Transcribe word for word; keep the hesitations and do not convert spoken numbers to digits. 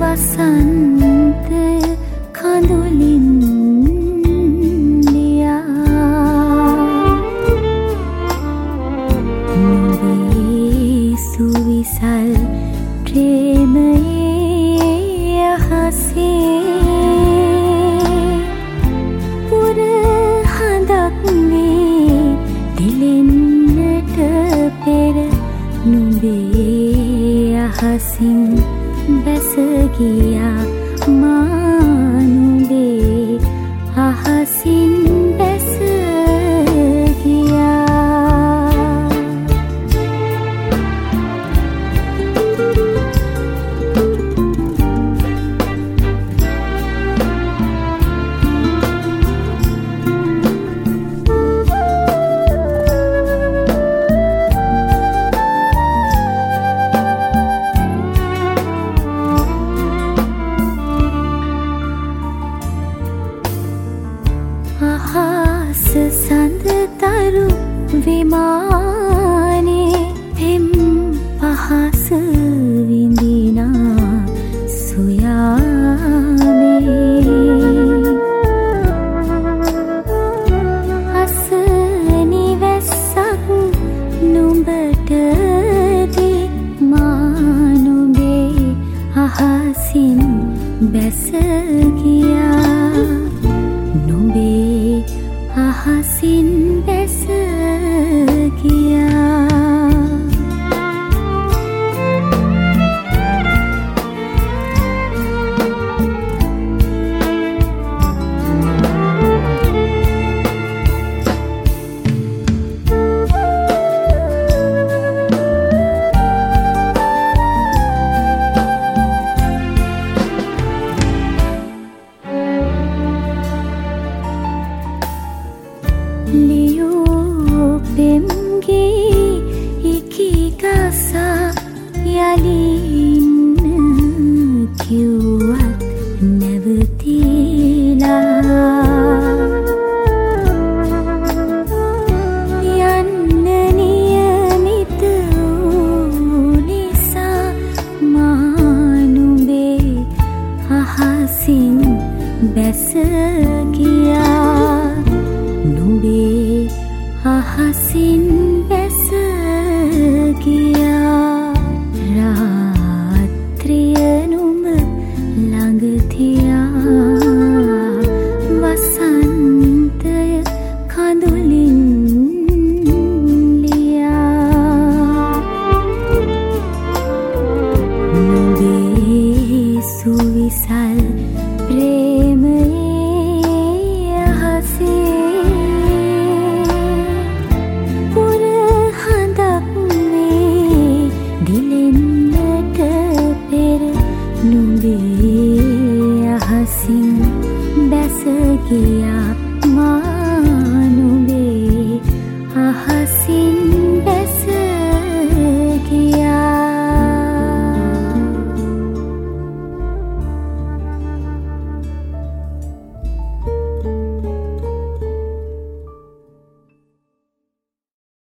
වසන්තය කඳුලින් සුවිසල් ප්‍රේමයේ අහසේ පුර හඳක් වේ දිලෙන්නට පෙර නුඹේ අහසින් බැස ගියා මා නුඹේ අහසින් බැස ගියා. අහස සඳ තරු විමානේ පෙම් පහස විඳිනා සොයාමේ අසනි වැස්සක් නුඹට දී මා නුඹේ අහසින් බැස ගියා. නුඹේ අහසින් බැස ගියා. ලියූ පෙම්ගේ ඉකිගසා යලින්න කිව්වත් නැවතිලා යන්න නියමිත වූ නිසා මා නුඹේ අහසින් බැස ගියා. නුඹේ අහසින් බැස ගියා. රාත්‍රිය නුඹ ළඟ තියා වසන්තය කඳුලින් ලියා. නුඹේ සුවිසල් ප්‍රේමයේ අහසේ පුර හඳක් වේ දිලෙන්නට පෙර නුඹේ අහසින් බැස ගියා මා